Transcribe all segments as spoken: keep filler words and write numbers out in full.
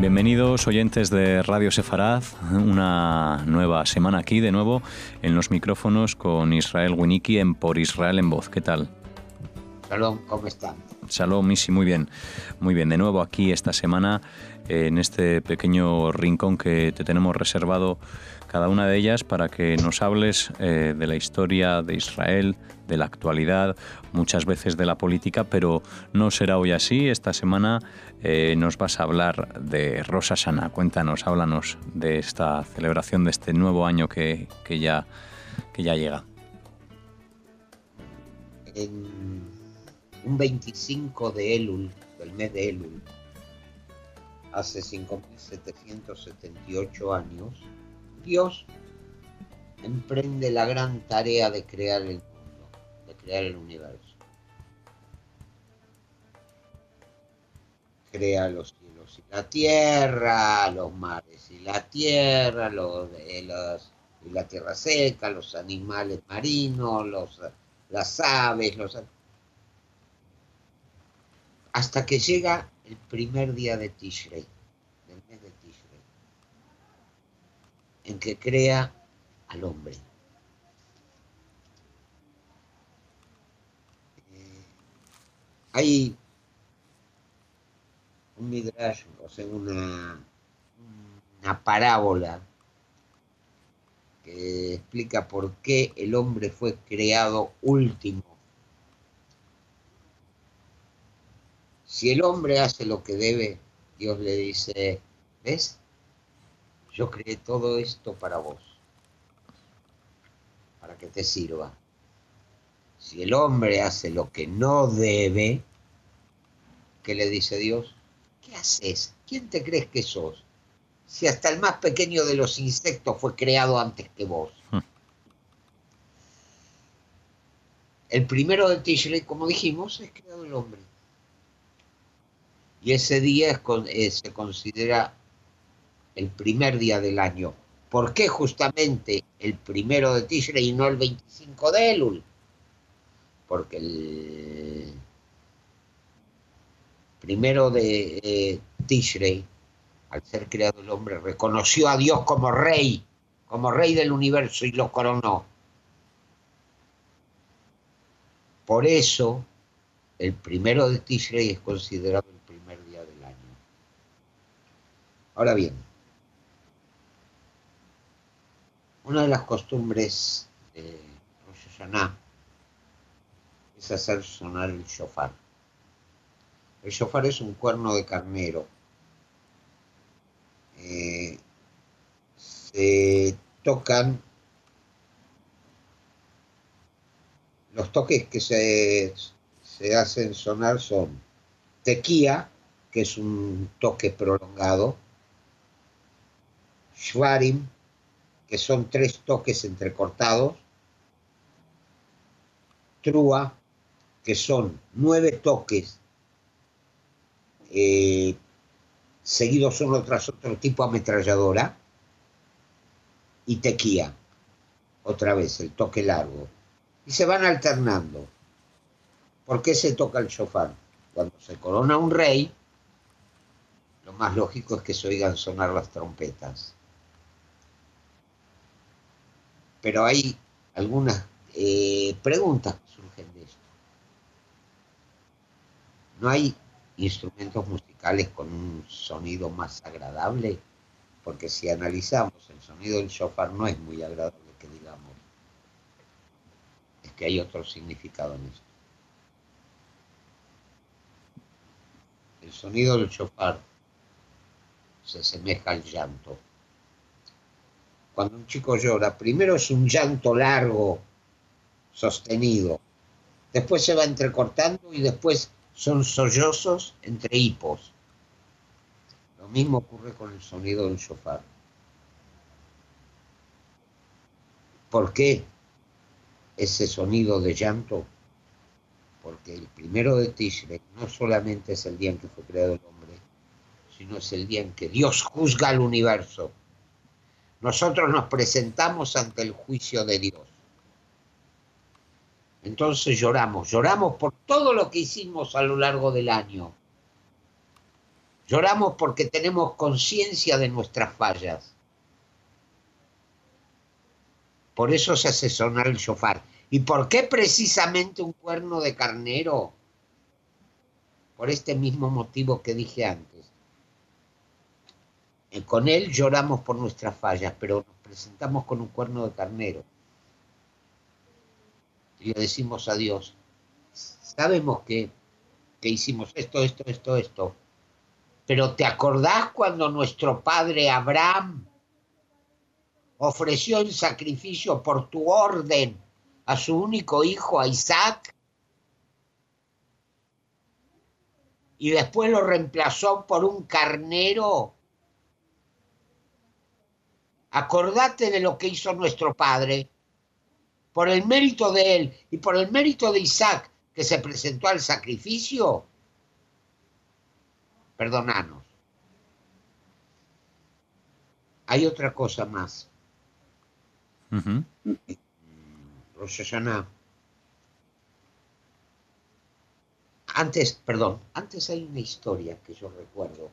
Bienvenidos oyentes de Radio Sefarad, una nueva semana aquí de nuevo en los micrófonos con Israel Winnicki en Por Israel en Voz. ¿Qué tal? Shalom, ¿cómo están? Shalom, Misi, muy bien, muy bien. De nuevo aquí esta semana en este pequeño rincón que te tenemos reservado cada una de ellas para que nos hables eh, de la historia de Israel, de la actualidad, muchas veces de la política, pero no será hoy así. Esta semana eh, nos vas a hablar de Rosh Hashanah. Cuéntanos, háblanos de esta celebración de este nuevo año que, que, ya, que ya llega. En un veinticinco de Elul, del mes de Elul, hace cinco mil setecientos setenta y ocho años, Dios emprende la gran tarea de crear el mundo, de crear el universo. Crea los cielos y la tierra, los mares y la tierra, los, eh, los, y la tierra seca, los animales marinos, los, las aves, los, hasta que llega el primer día de Tishrei, del mes de Tishrei, en que crea al hombre. Eh, hay un midrash, o sea, una, una parábola que explica por qué el hombre fue creado último. Si el hombre hace lo que debe, Dios le dice, ¿ves? Yo creé todo esto para vos, para que te sirva. Si el hombre hace lo que no debe, ¿qué le dice Dios? ¿Qué haces? ¿Quién te crees que sos? Si hasta el más pequeño de los insectos fue creado antes que vos. Hmm. El primero de Tishrei, como dijimos, es creado el hombre. Y ese día es, eh, se considera el primer día del año. ¿Por qué justamente el primero de Tishrei y no el veinticinco de Elul? Porque el primero de eh, Tishrei, al ser creado el hombre, reconoció a Dios como rey, como rey del universo y lo coronó. Por eso, el primero de Tishrei es considerado el primer día del año. Ahora bien, una de las costumbres de Rosh Hashanah es hacer sonar el shofar. El shofar es un cuerno de carnero. Eh, se tocan, los toques que se, se hacen sonar son tequía, que es un toque prolongado, shvarim, que son tres toques entrecortados, trúa, que son nueve toques eh, seguidos uno tras otro tipo ametralladora, y tequía, otra vez el toque largo, y se van alternando. ¿Por qué se toca el shofar? Cuando se corona un rey, lo más lógico es que se oigan sonar las trompetas. Pero hay algunas eh, preguntas que surgen de esto. ¿No hay instrumentos musicales con un sonido más agradable? Porque si analizamos, el sonido del shofar no es muy agradable, que digamos. Es que hay otro significado en esto. El sonido del shofar se asemeja al llanto. Cuando un chico llora, primero es un llanto largo, sostenido. Después se va entrecortando y después son sollozos entre hipos. Lo mismo ocurre con el sonido del shofar. ¿Por qué ese sonido de llanto? Porque el primero de Tishrei no solamente es el día en que fue creado el hombre, sino es el día en que Dios juzga al universo. Nosotros nos presentamos ante el juicio de Dios. Entonces lloramos, lloramos por todo lo que hicimos a lo largo del año. Lloramos porque tenemos conciencia de nuestras fallas. Por eso se hace sonar el shofar. ¿Y por qué precisamente un cuerno de carnero? Por este mismo motivo que dije antes. Eh, Con él lloramos por nuestras fallas, pero nos presentamos con un cuerno de carnero. Y le decimos a Dios, sabemos que, que hicimos esto, esto, esto, esto. Pero ¿te acordás cuando nuestro padre Abraham ofreció en sacrificio por tu orden a su único hijo, a Isaac? Y después lo reemplazó por un carnero. Acordate de lo que hizo nuestro padre. Por el mérito de él y por el mérito de Isaac, que se presentó al sacrificio, perdonanos. Hay otra cosa más. Uh-huh. Rosh Hashanah. Antes, perdón, antes hay una historia que yo recuerdo.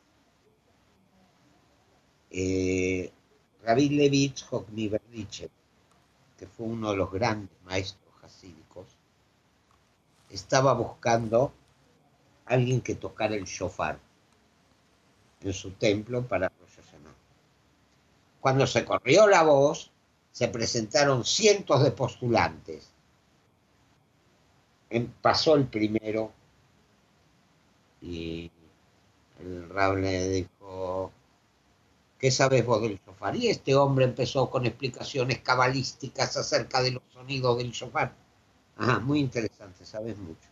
Eh, Rabbi Levi Yitzhak Miberdichev, que fue uno de los grandes maestros hasídicos, estaba buscando a alguien que tocara el shofar en su templo para Rosh Hashanah. Cuando se corrió la voz, se presentaron cientos de postulantes. Pasó el primero y el Rab le dijo, ¿qué sabes vos del shofar? Y este hombre empezó con explicaciones cabalísticas acerca de los sonidos del shofar. Ajá, muy interesante, sabes mucho.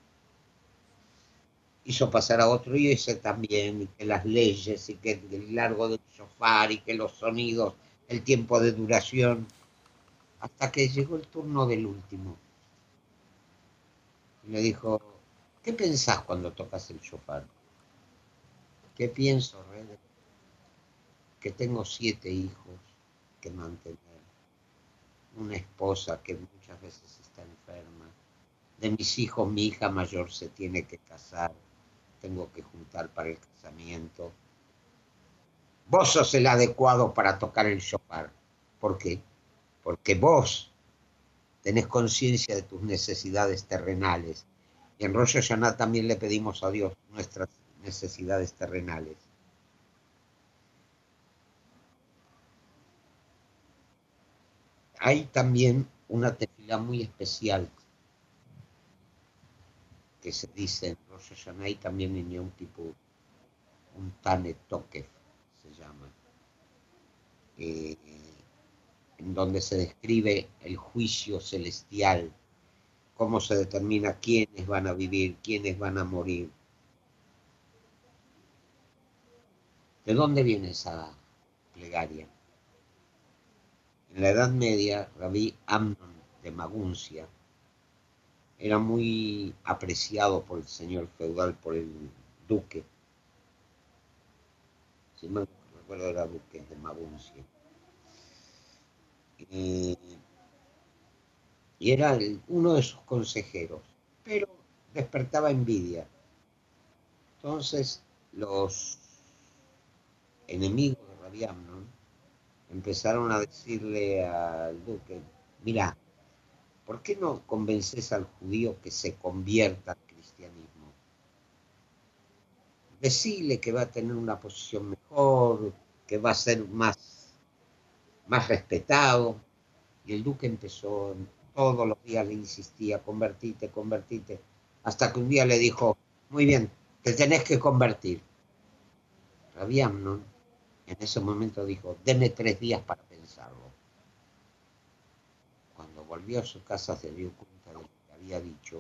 Hizo pasar a otro y ese también, y que las leyes, y que el largo del shofar, y que los sonidos, el tiempo de duración, hasta que llegó el turno del último. Y le dijo, ¿qué pensás cuando tocas el shofar? ¿Qué pienso, Rey? Que tengo siete hijos que mantener, una esposa que muchas veces está enferma, de mis hijos mi hija mayor se tiene que casar, tengo que juntar para el casamiento. Vos sos el adecuado para tocar el shofar. ¿Por qué? Porque vos tenés conciencia de tus necesidades terrenales. Y en Rosh Hashanah también le pedimos a Dios nuestras necesidades terrenales. Hay también una tefilá muy especial que se dice en Rosh Hashanah y también en Yom Kippur, un Tane Tokef se llama, eh, en donde se describe el juicio celestial, cómo se determina quiénes van a vivir, quiénes van a morir. ¿De dónde viene esa plegaria? En la Edad Media, Rabí Amnon de Maguncia era muy apreciado por el señor feudal, por el duque. Si me recuerdo, era duque de Maguncia. Eh, y era el, uno de sus consejeros, pero despertaba envidia. Entonces los enemigos de Rabí Amnon empezaron a decirle al duque, mira, ¿por qué no convences al judío que se convierta al cristianismo? Decile que va a tener una posición mejor, que va a ser más, más respetado. Y el duque empezó, todos los días le insistía, convertite, convertite, hasta que un día le dijo, muy bien, te tenés que convertir. Rabí Amnon en ese momento dijo, deme tres días para pensarlo. Cuando volvió a su casa se dio cuenta de lo que había dicho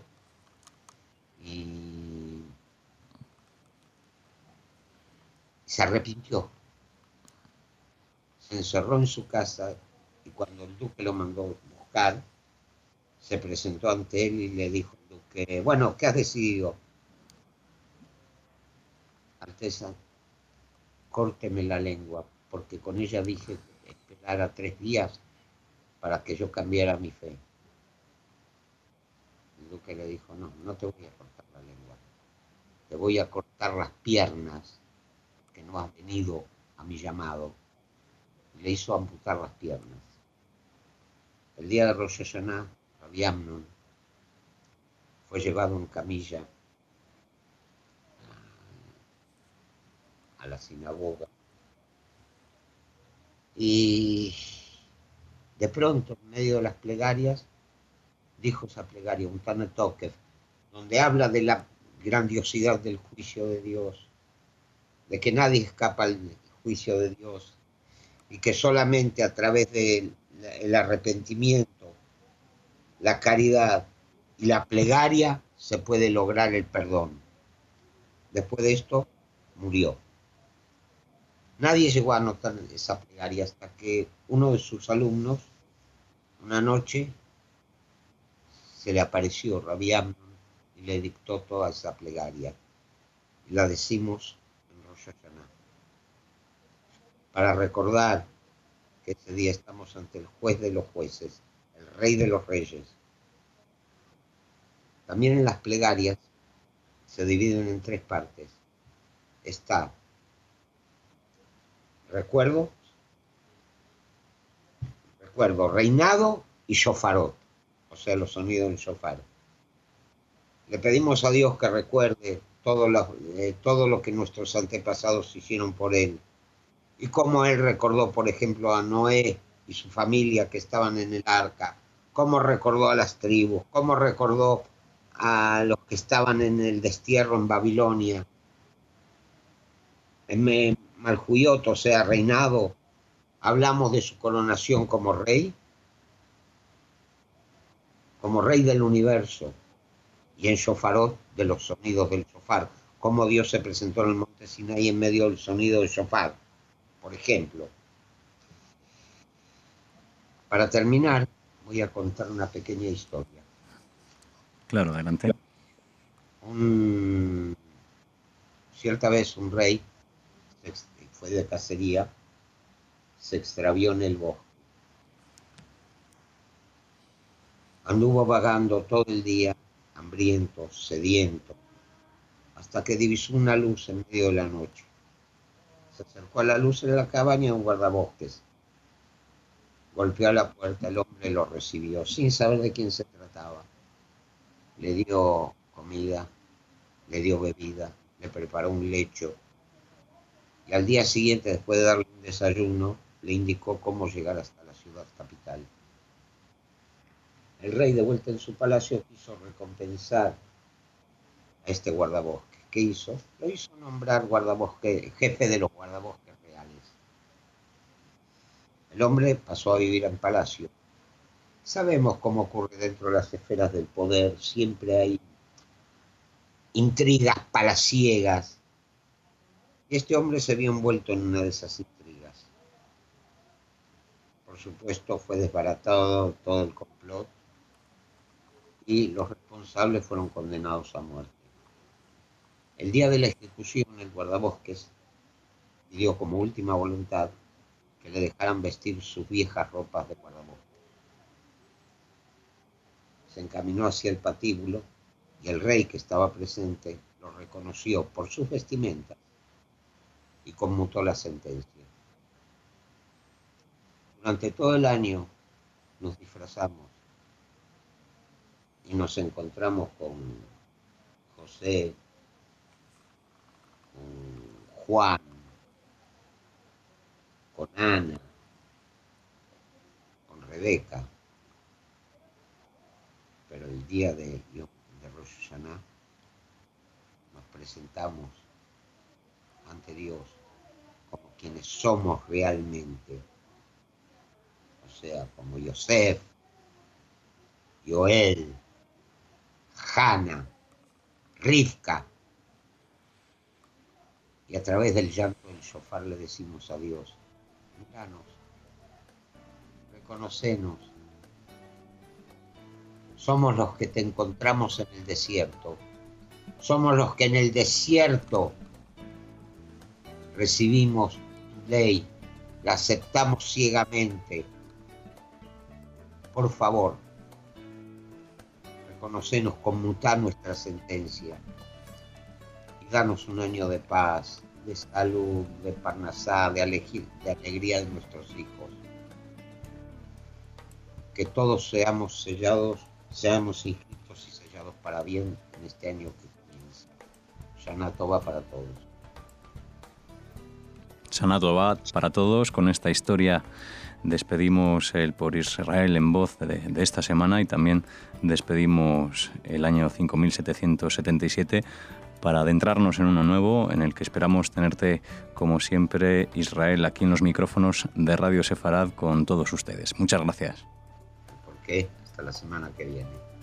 y se arrepintió. Se encerró en su casa y cuando el duque lo mandó a buscar, se presentó ante él y le dijo al duque, bueno, ¿qué has decidido? Alteza, córteme la lengua, porque con ella dije que esperara tres días para que yo cambiara mi fe. El duque le dijo, no, no te voy a cortar la lengua, te voy a cortar las piernas porque no has venido a mi llamado. Y le hizo amputar las piernas. El día de Rosh Hashanah, Rabbi Amnon fue llevado en camilla a la sinagoga. Y de pronto, en medio de las plegarias, dijo esa plegaria, un Tana Tokev, donde habla de la grandiosidad del juicio de Dios, de que nadie escapa al juicio de Dios y que solamente a través del arrepentimiento, la caridad y la plegaria se puede lograr el perdón. Después de esto, murió. Nadie llegó a anotar esa plegaria hasta que uno de sus alumnos, una noche, se le apareció Rabbi Amnon y le dictó toda esa plegaria. Y la decimos en Rosh Hashanah, para recordar que ese día estamos ante el juez de los jueces, el rey de los reyes. También en las plegarias se dividen en tres partes. Está recuerdo, recuerdo, reinado y shofarot, o sea, los sonidos del shofar. Le pedimos a Dios que recuerde todo lo, eh, todo lo que nuestros antepasados hicieron por él. Y cómo él recordó, por ejemplo, a Noé y su familia que estaban en el arca. Cómo recordó a las tribus. Cómo recordó a los que estaban en el destierro en Babilonia. En Malhuyot, o sea, reinado, hablamos de su coronación como rey. Como rey del universo. Y en Shofarot, de los sonidos del shofar. Cómo Dios se presentó en el monte Sinaí en medio del sonido del shofar. Por ejemplo, para terminar, voy a contar una pequeña historia. Claro, adelante. Un, cierta vez un rey fue de cacería, se extravió en el bosque. Anduvo vagando todo el día, hambriento, sediento, hasta que divisó una luz en medio de la noche. Se acercó a la luz en la cabaña de un guardabosques. Golpeó a la puerta, el hombre lo recibió, sin saber de quién se trataba. Le dio comida, le dio bebida, le preparó un lecho. Y al día siguiente, después de darle un desayuno, le indicó cómo llegar hasta la ciudad capital. El rey, de vuelta en su palacio, quiso recompensar a este guardabosques. ¿Qué hizo? Lo hizo nombrar guardabosque, jefe de los guardabosques reales. El hombre pasó a vivir en palacio. Sabemos cómo ocurre dentro de las esferas del poder. Siempre hay intrigas palaciegas. Y este hombre se vio envuelto en una de esas intrigas. Por supuesto, fue desbaratado todo el complot y los responsables fueron condenados a muerte. El día de la ejecución, el guardabosques pidió como última voluntad que le dejaran vestir sus viejas ropas de guardabosques. Se encaminó hacia el patíbulo y el rey, que estaba presente, lo reconoció por sus vestimentas y conmutó la sentencia. Durante todo el año nos disfrazamos y nos encontramos con José, con Juan, con Ana, con Rebeca, pero el día de, de Rosh Hashanah nos presentamos ante Dios como quienes somos realmente, o sea, como Yosef, Yoel, Hannah, Rivka. Y a través del llanto del shofar le decimos a Dios: míranos, reconocenos. Somos los que te encontramos en el desierto. Somos los que en el desierto recibimos tu ley, la aceptamos ciegamente. Por favor, reconocenos, conmutar nuestra sentencia y danos un año de paz, de salud, de parnasá, de, alegría, de alegría de nuestros hijos. Que todos seamos sellados, seamos inscritos y sellados para bien en este año que comienza. Shana Tova para todos. Shana Tova para todos. Con esta historia despedimos el Por Israel en voz de, de esta semana y también despedimos el año cinco mil setecientos setenta y siete para adentrarnos en uno nuevo en el que esperamos tenerte, como siempre, Israel, aquí en los micrófonos de Radio Sefarad con todos ustedes. Muchas gracias. ¿Por qué? Hasta la semana que viene.